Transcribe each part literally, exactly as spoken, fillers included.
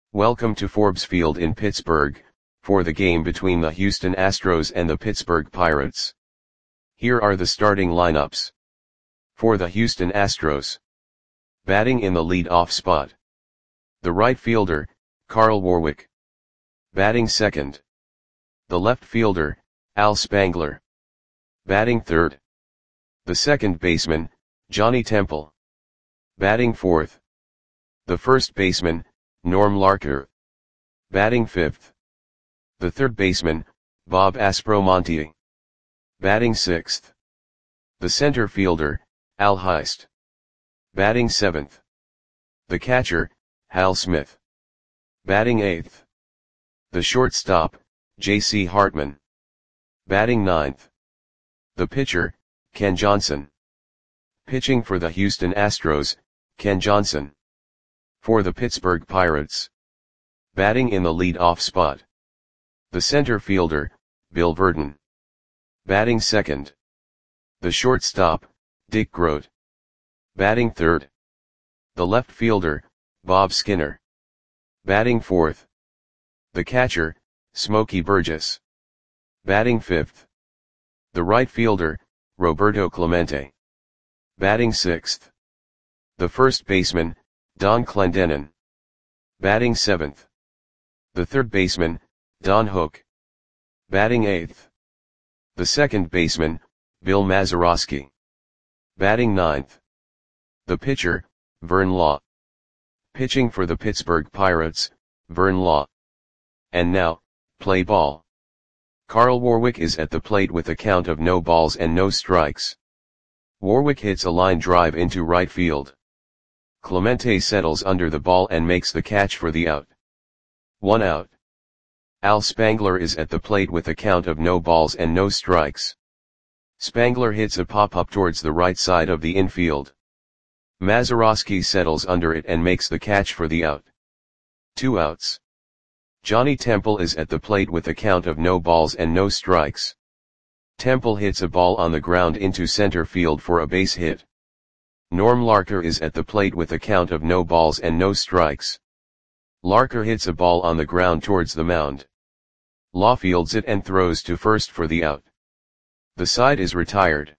Welcome to Forbes Field in Pittsburgh, for the game between the Houston Astros and the Pittsburgh Pirates. Here are the starting lineups. For the Houston Astros. Batting in the lead-off spot. The right fielder, Carl Warwick. Batting second. The left fielder, Al Spangler. Batting third. The second baseman, Johnny Temple. Batting fourth. The first baseman, Norm Larker. Batting fifth. The third baseman, Bob Aspromonte. Batting sixth. The center fielder, Al Heist. Batting seventh. The catcher, Hal Smith. Batting eighth. The shortstop, J C Hartman. Batting ninth. The pitcher, Ken Johnson. Pitching for the Houston Astros, Ken Johnson. For the Pittsburgh Pirates. Batting in the lead-off spot. The center fielder, Bill Virdon. Batting second. The shortstop, Dick Groat. Batting third. The left fielder, Bob Skinner. Batting fourth. The catcher, Smokey Burgess. Batting fifth. The right fielder, Roberto Clemente. Batting sixth. The first baseman, Don Clendenon. Batting seventh. The third baseman, Don Hook. Batting eighth. The second baseman, Bill Mazeroski. Batting ninth. The pitcher, Vern Law. Pitching for the Pittsburgh Pirates, Vern Law. And now, play ball. Carl Warwick is at the plate with a count of no balls and no strikes. Warwick hits a line drive into right field. Clemente settles under the ball and makes the catch for the out. One out. Al Spangler is at the plate with a count of no balls and no strikes. Spangler hits a pop-up towards the right side of the infield. Mazeroski settles under it and makes the catch for the out. Two outs. Johnny Temple is at the plate with a count of no balls and no strikes. Temple hits a ball on the ground into center field for a base hit. Norm Larker is at the plate with a count of no balls and no strikes. Larker hits a ball on the ground towards the mound. Law fields it and throws to first for the out. The side is retired.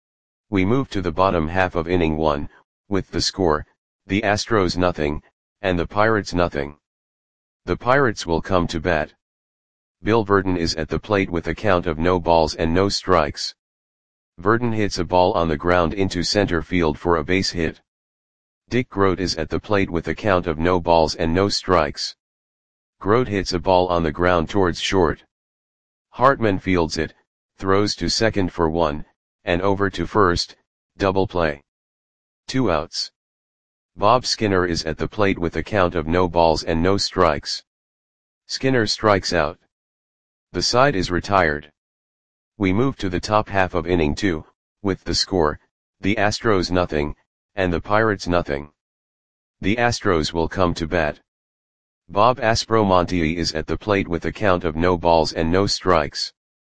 We move to the bottom half of inning one, with the score, the Astros nothing, and the Pirates nothing. The Pirates will come to bat. Bill Virdon is at the plate with a count of no balls and no strikes. Virdon hits a ball on the ground into center field for a base hit. Dick Groat is at the plate with a count of no balls and no strikes. Groat hits a ball on the ground towards short. Hartman fields it, throws to second for one, and over to first, double play. Two outs. Bob Skinner is at the plate with a count of no balls and no strikes. Skinner strikes out. The side is retired. We move to the top half of inning two, with the score, the Astros nothing, and the Pirates nothing. The Astros will come to bat. Bob Aspromonte is at the plate with a count of no balls and no strikes.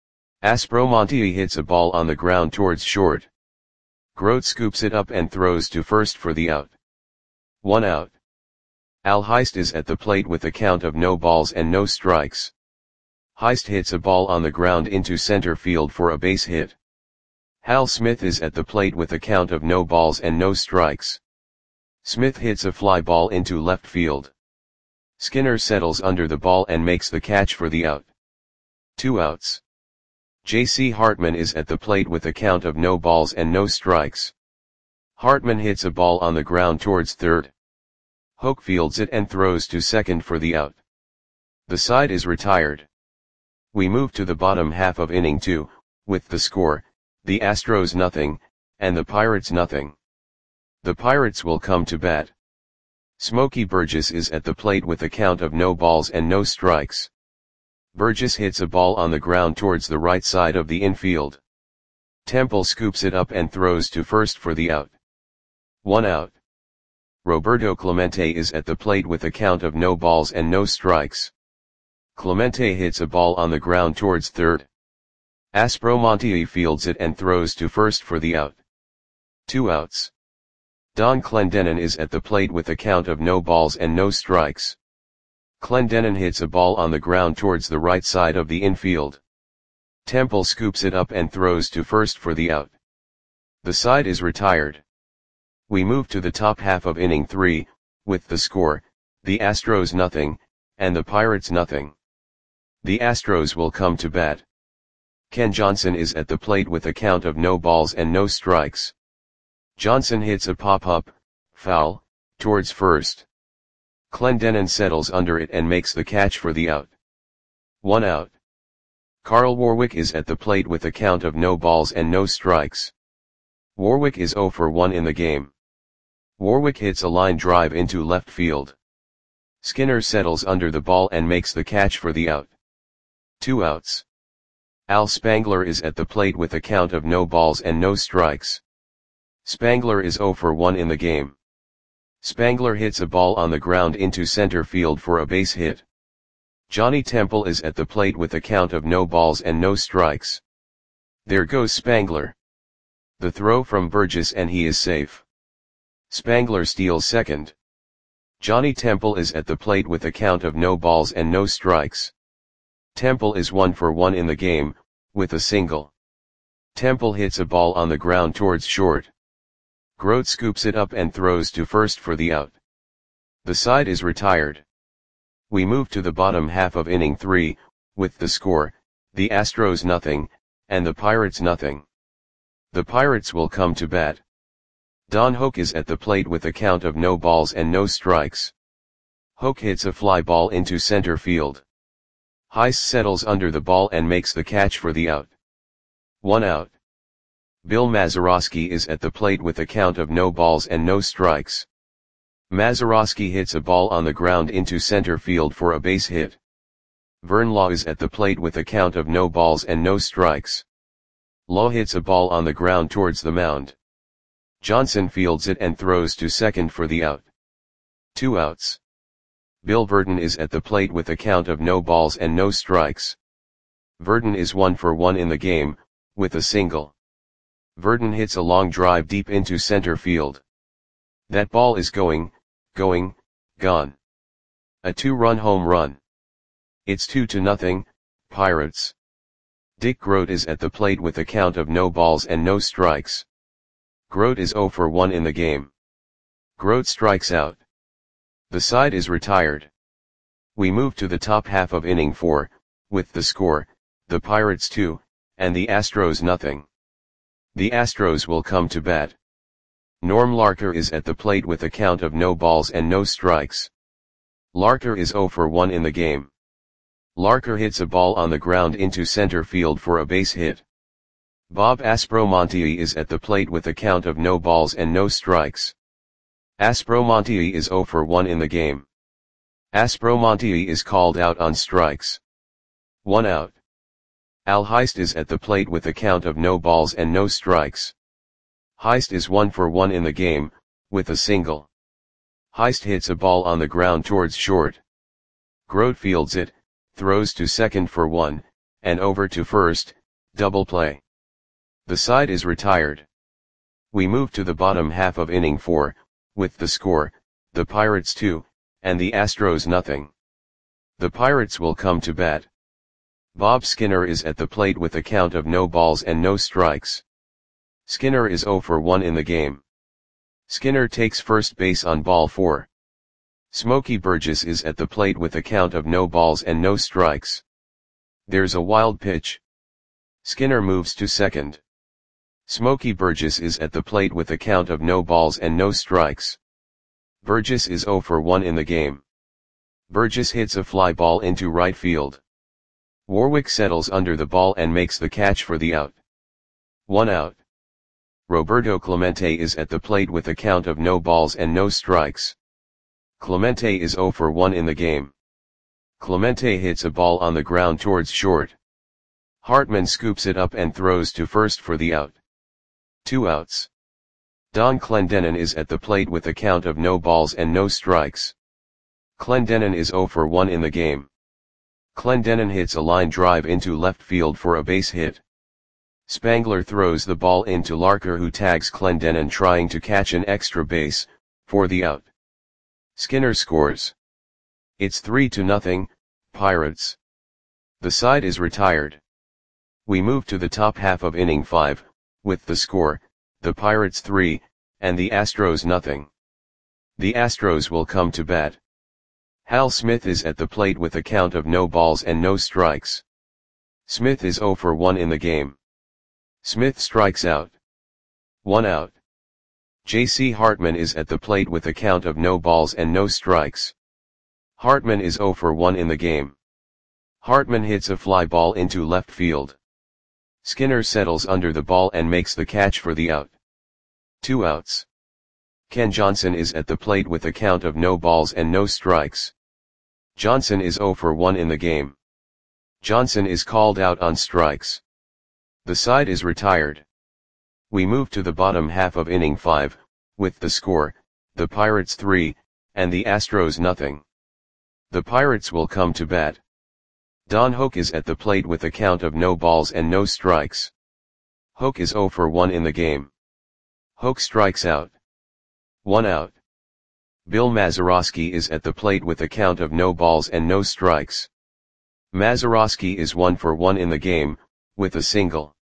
Aspromonte hits a ball on the ground towards short. Groat scoops it up and throws to first for the out. One out. Al Heist is at the plate with a count of no balls and no strikes. Heist hits a ball on the ground into center field for a base hit. Hal Smith is at the plate with a count of no balls and no strikes. Smith hits a fly ball into left field. Skinner settles under the ball and makes the catch for the out. Two outs. J C Hartman is at the plate with a count of no balls and no strikes. Hartman hits a ball on the ground towards third. Hook fields it and throws to second for the out. The side is retired. We move to the bottom half of inning two, with the score, the Astros nothing, and the Pirates nothing. The Pirates will come to bat. Smokey Burgess is at the plate with a count of no balls and no strikes. Burgess hits a ball on the ground towards the right side of the infield. Temple scoops it up and throws to first for the out. One out. Roberto Clemente is at the plate with a count of no balls and no strikes. Clemente hits a ball on the ground towards third. Aspromonte fields it and throws to first for the out. Two outs. Don Clendenon is at the plate with a count of no balls and no strikes. Clendenon hits a ball on the ground towards the right side of the infield. Temple scoops it up and throws to first for the out. The side is retired. We move to the top half of inning three, with the score, the Astros nothing, and the Pirates nothing. The Astros will come to bat. Ken Johnson is at the plate with a count of no balls and no strikes. Johnson hits a pop-up, foul, towards first. Clendenon settles under it and makes the catch for the out. One out. Carl Warwick is at the plate with a count of no balls and no strikes. Warwick is oh for one in the game. Warwick hits a line drive into left field. Skinner settles under the ball and makes the catch for the out. Two outs. Al Spangler is at the plate with a count of no balls and no strikes. Spangler is oh for one in the game. Spangler hits a ball on the ground into center field for a base hit. Johnny Temple is at the plate with a count of no balls and no strikes. There goes Spangler. The throw from Burgess and he is safe. Spangler steals second. Johnny Temple is at the plate with a count of no balls and no strikes. Temple is one for one in the game, with a single. Temple hits a ball on the ground towards short. Grote scoops it up and throws to first for the out. The side is retired. We move to the bottom half of inning three, with the score, the Astros nothing, and the Pirates nothing. The Pirates will come to bat. Don Hoak is at the plate with a count of no balls and no strikes. Hoak hits a fly ball into center field. Heiss settles under the ball and makes the catch for the out. One out. Bill Mazeroski is at the plate with a count of no balls and no strikes. Mazeroski hits a ball on the ground into center field for a base hit. Vern Law is at the plate with a count of no balls and no strikes. Law hits a ball on the ground towards the mound. Johnson fields it and throws to second for the out. Two outs. Bill Verdon is at the plate with a count of no balls and no strikes. Verdon is one for one in the game, with a single. Verdon hits a long drive deep into center field. That ball is going, going, gone. A two-run home run. It's two to nothing, Pirates. Dick Grote is at the plate with a count of no balls and no strikes. Grote is oh for one in the game. Grote strikes out. The side is retired. We move to the top half of inning four, with the score, the Pirates two, and the Astros nothing. The Astros will come to bat. Norm Larker is at the plate with a count of no balls and no strikes. Larker is oh for one in the game. Larker hits a ball on the ground into center field for a base hit. Bob Aspromonte is at the plate with a count of no balls and no strikes. Aspromonte is oh for one in the game. Aspromonte is called out on strikes. One out. Al Heist is at the plate with a count of no balls and no strikes. Heist is one for one in the game, with a single. Heist hits a ball on the ground towards short. Grote fields it, throws to second for one, and over to first, double play. The side is retired. We move to the bottom half of inning four, with the score, the Pirates two, and the Astros nothing. The Pirates will come to bat. Bob Skinner is at the plate with a count of no balls and no strikes. Skinner is oh for one in the game. Skinner takes first base on ball four. Smokey Burgess is at the plate with a count of no balls and no strikes. There's a wild pitch. Skinner moves to second. Smokey Burgess is at the plate with a count of no balls and no strikes. Burgess is oh for one in the game. Burgess hits a fly ball into right field. Warwick settles under the ball and makes the catch for the out. One out. Roberto Clemente is at the plate with a count of no balls and no strikes. Clemente is oh for one in the game. Clemente hits a ball on the ground towards short. Hartman scoops it up and throws to first for the out. Two outs. Don Clendenon is at the plate with a count of no balls and no strikes. Clendenon is oh for one in the game. Clendenon hits a line drive into left field for a base hit. Spangler throws the ball into Larker, who tags Clendenon trying to catch an extra base, for the out. Skinner scores. It's three to nothing, Pirates. The side is retired. We move to the top half of inning five, with the score, the Pirates three, and the Astros nothing. The Astros will come to bat. Hal Smith is at the plate with a count of no balls and no strikes. Smith is oh for one in the game. Smith strikes out. One out. J C Hartman is at the plate with a count of no balls and no strikes. Hartman is oh for one in the game. Hartman hits a fly ball into left field. Skinner settles under the ball and makes the catch for the out. Two outs. Ken Johnson is at the plate with a count of no balls and no strikes. Johnson is oh for one in the game. Johnson is called out on strikes. The side is retired. We move to the bottom half of inning five, with the score, the Pirates three, and the Astros nothing. The Pirates will come to bat. Don Hoak is at the plate with a count of no balls and no strikes. Hoak is oh for one in the game. Hoak strikes out. One out. Bill Mazeroski is at the plate with a count of no balls and no strikes. Mazeroski is one for one in the game, with a single.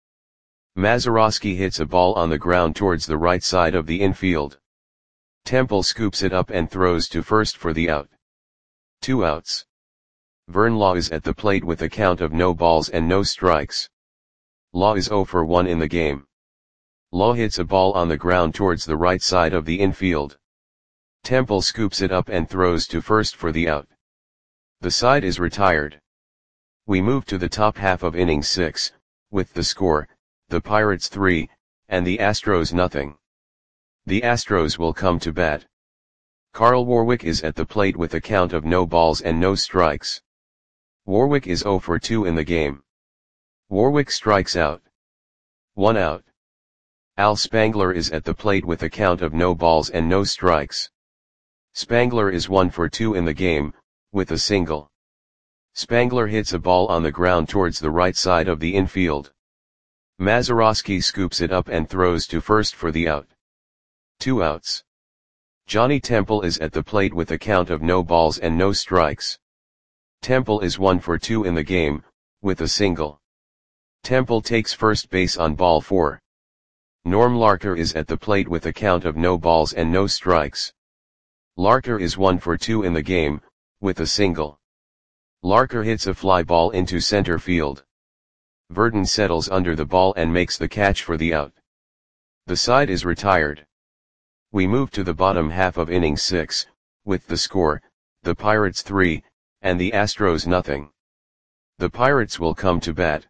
Mazeroski hits a ball on the ground towards the right side of the infield. Temple scoops it up and throws to first for the out. Two outs. Vern Law is at the plate with a count of no balls and no strikes. Law is oh for one in the game. Law hits a ball on the ground towards the right side of the infield. Temple scoops it up and throws to first for the out. The side is retired. We move to the top half of inning six, with the score, the Pirates three, and the Astros nothing. The Astros will come to bat. Carl Warwick is at the plate with a count of no balls and no strikes. Warwick is oh for two in the game. Warwick strikes out. One out. Al Spangler is at the plate with a count of no balls and no strikes. Spangler is one for two in the game, with a single. Spangler hits a ball on the ground towards the right side of the infield. Mazeroski scoops it up and throws to first for the out. Two outs. Johnny Temple is at the plate with a count of no balls and no strikes. Temple is one for two in the game, with a single. Temple takes first base on ball four. Norm Larker is at the plate with a count of no balls and no strikes. Larker is one for two in the game, with a single. Larker hits a fly ball into center field. Verdon settles under the ball and makes the catch for the out. The side is retired. We move to the bottom half of inning six, with the score, the Pirates three, and the Astros nothing. The Pirates will come to bat.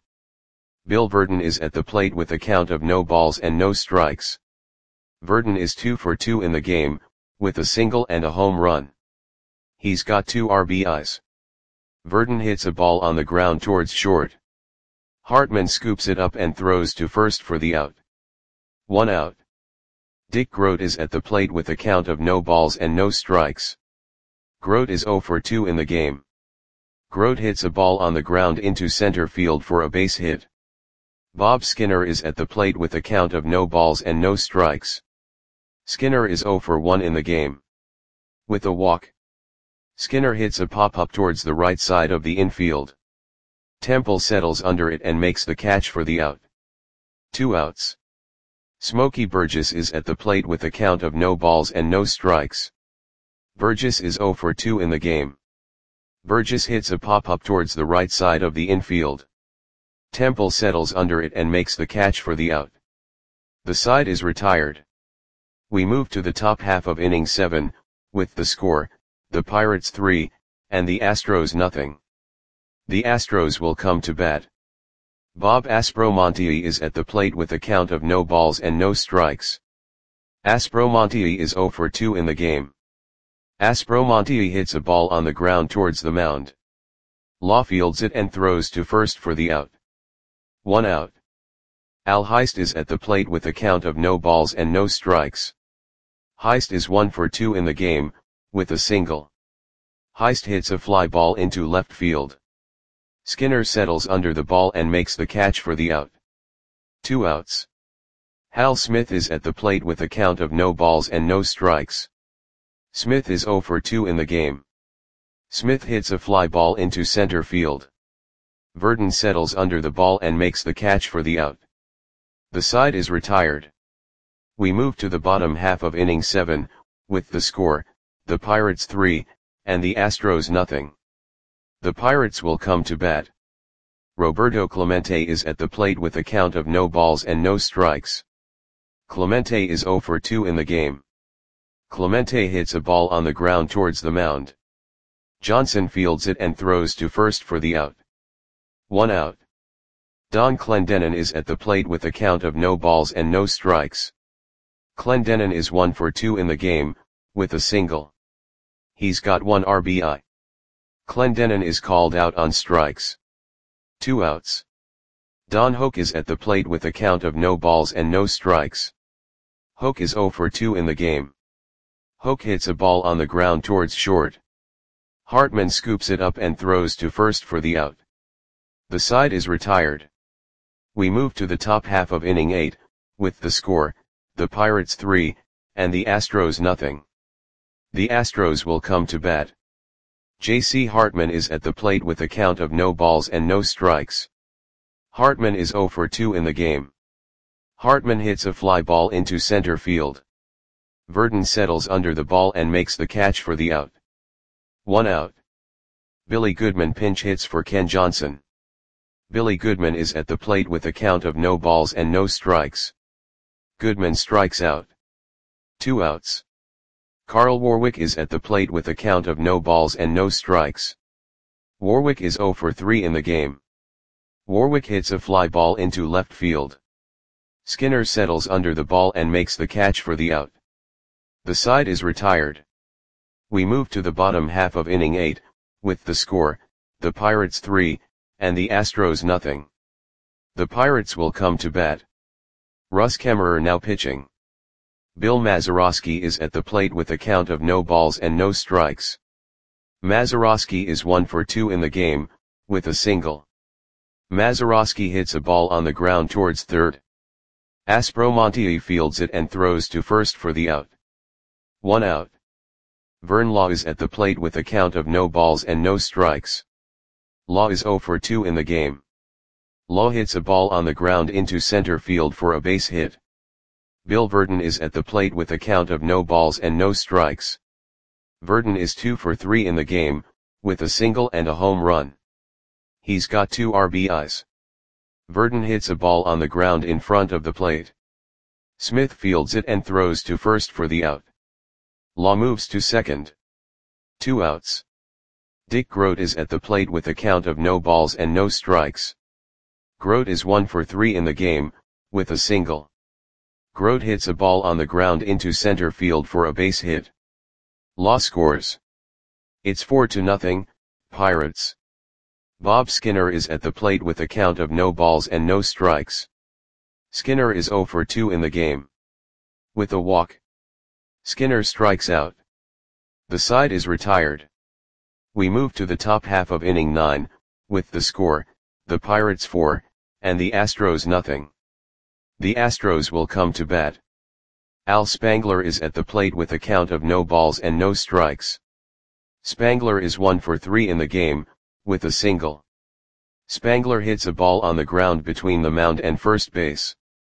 Bill Verdon is at the plate with a count of no balls and no strikes. Verdon is two for two in the game, with a single and a home run. He's got two R B Is. Verdon hits a ball on the ground towards short. Hartman scoops it up and throws to first for the out. One out. Dick Grote is at the plate with a count of no balls and no strikes. Grote is oh for two in the game. Grote hits a ball on the ground into center field for a base hit. Bob Skinner is at the plate with a count of no balls and no strikes. Skinner is oh for one in the game. With a walk. Skinner hits a pop-up towards the right side of the infield. Temple settles under it and makes the catch for the out. Two outs. Smokey Burgess is at the plate with a count of no balls and no strikes. Burgess is oh for two in the game. Burgess hits a pop-up towards the right side of the infield. Temple settles under it and makes the catch for the out. The side is retired. We move to the top half of inning seven, with the score, the Pirates three, and the Astros nothing. The Astros will come to bat. Bob Aspromonte is at the plate with a count of no balls and no strikes. Aspromonte is oh for two in the game. Aspromonte hits a ball on the ground towards the mound. Law fields it and throws to first for the out. One out. Al Heist is at the plate with a count of no balls and no strikes. Heist is one for two in the game, with a single. Heist hits a fly ball into left field. Skinner settles under the ball and makes the catch for the out. Two outs. Hal Smith is at the plate with a count of no balls and no strikes. Smith is oh for two in the game. Smith hits a fly ball into center field. Verdon settles under the ball and makes the catch for the out. The side is retired. We move to the bottom half of inning seven, with the score, the Pirates three, and the Astros nothing. The Pirates will come to bat. Roberto Clemente is at the plate with a count of no balls and no strikes. Clemente is zero for two in the game. Clemente hits a ball on the ground towards the mound. Johnson fields it and throws to first for the out. One out. Don Clendenon is at the plate with a count of no balls and no strikes. Clendenon is one for two in the game, with a single. He's got one R B I. Clendenon is called out on strikes. Two outs. Don Hoak is at the plate with a count of no balls and no strikes. Hoak is zero for two in the game. Hoak hits a ball on the ground towards short. Hartman scoops it up and throws to first for the out. The side is retired. We move to the top half of inning eight, with the score, the Pirates three, and the Astros nothing. The Astros will come to bat. J C Hartman is at the plate with a count of no balls and no strikes. Hartman is zero for two in the game. Hartman hits a fly ball into center field. Verdon settles under the ball and makes the catch for the out. One out. Billy Goodman pinch hits for Ken Johnson. Billy Goodman is at the plate with a count of no balls and no strikes. Goodman strikes out. Two outs. Carl Warwick is at the plate with a count of no balls and no strikes. Warwick is zero for three in the game. Warwick hits a fly ball into left field. Skinner settles under the ball and makes the catch for the out. The side is retired. We move to the bottom half of inning eight, with the score, the Pirates three, and the Astros nothing. The Pirates will come to bat. Russ Kemmerer now pitching. Bill Mazeroski is at the plate with a count of no balls and no strikes. Mazeroski is one for two in the game, with a single. Mazeroski hits a ball on the ground towards third. Aspromonte fields it and throws to first for the out. One out. Vern Law is at the plate with a count of no balls and no strikes. Law is zero for two in the game. Law hits a ball on the ground into center field for a base hit. Bill Verdon is at the plate with a count of no balls and no strikes. Verdon is two for three in the game, with a single and a home run. He's got two R B Is. Verdon hits a ball on the ground in front of the plate. Smith fields it and throws to first for the out. Law moves to second. Two outs. Dick Grote is at the plate with a count of no balls and no strikes. Grote is one for three in the game, with a single. Grote hits a ball on the ground into center field for a base hit. Law scores. It's four to nothing, Pirates. Bob Skinner is at the plate with a count of no balls and no strikes. Skinner is zero for two in the game. With a walk. Skinner strikes out. The side is retired. We move to the top half of inning nine, with the score, the Pirates four, and the Astros nothing. The Astros will come to bat. Al Spangler is at the plate with a count of no balls and no strikes. Spangler is one for three in the game, with a single. Spangler hits a ball on the ground between the mound and first base.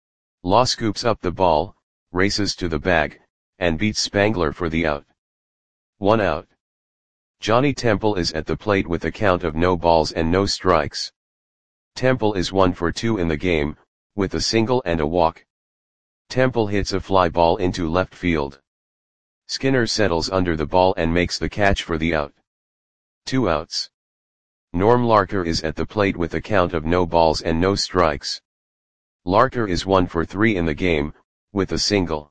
Law scoops up the ball, races to the bag, and beats Spangler for the out. One out. Johnny Temple is at the plate with a count of no balls and no strikes. Temple is one for two in the game, with a single and a walk. Temple hits a fly ball into left field. Skinner settles under the ball and makes the catch for the out. Two outs. Norm Larker is at the plate with a count of no balls and no strikes. Larker is one for three in the game, with a single.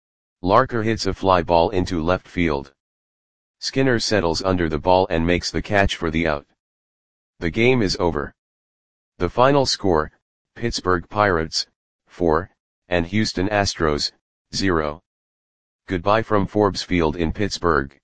Larker hits a fly ball into left field. Skinner settles under the ball and makes the catch for the out. The game is over. The final score, Pittsburgh Pirates, four, and Houston Astros, zero. Goodbye from Forbes Field in Pittsburgh.